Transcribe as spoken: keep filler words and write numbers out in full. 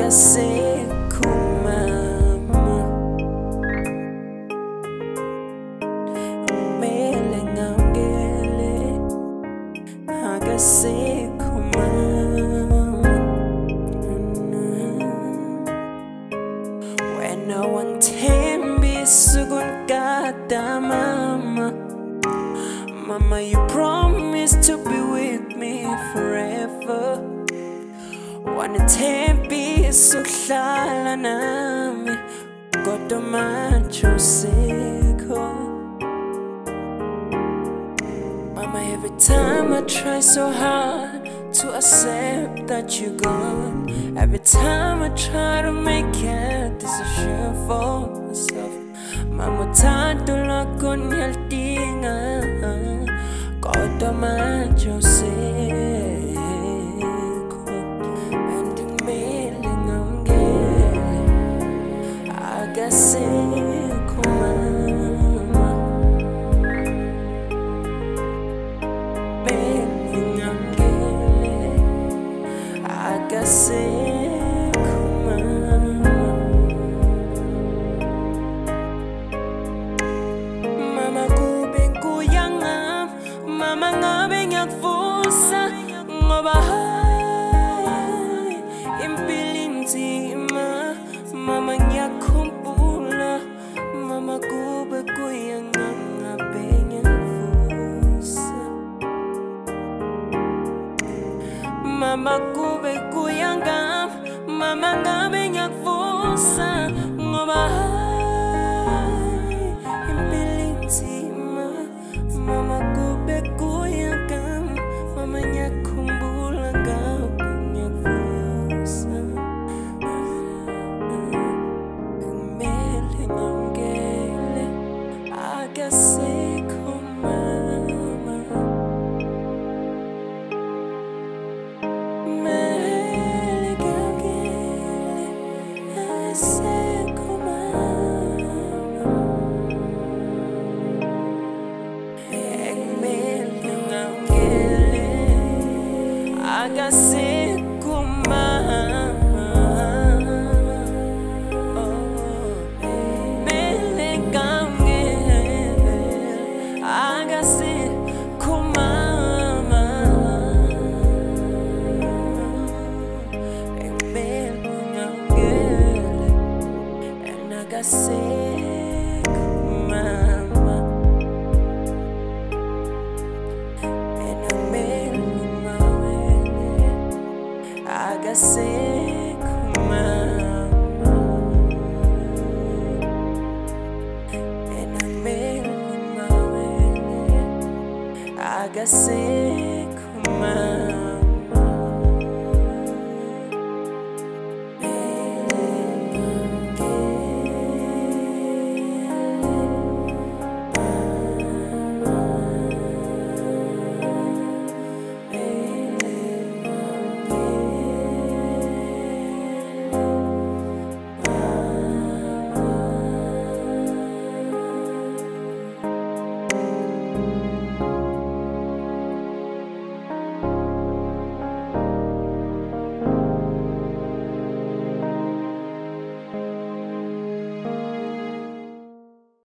akasekho mama, kumele ngamukele, akasekho mama. Wena wangithembisa ukungigada mama, mama, you promised to be with me forever. Wanithembisa ukuhlala nami, kodwa manje usekho. Mama, every time I try so hard to accept that you're gone, every time I try to make a decision for myself, mama, uthando lwakho ngiyaludinga, kodwa manje usekho. And kumele ngamukele, akasekho mama, kumele ngamukele, akasekho mama. Mama, kube kuya ngami, mama, ngabe ngiyakuvusa ngoba hayi impilo inzima, mama, ngiyakhumbula, mama, kube kuya ngami, ngabe ngiyakuvusa. Mama, kube kuya ngami, mama, ngabe ngiyakuvusa ngoba hayi impilo inzima, mama, kube kuya ngami, mama, ngiyakhumbula, ngabe ngiyakuvusa. Kumele ngamukele, akasekho mama, kumele ngamukele, akasekho mama, kumele ngamukele, akasekho mama. I say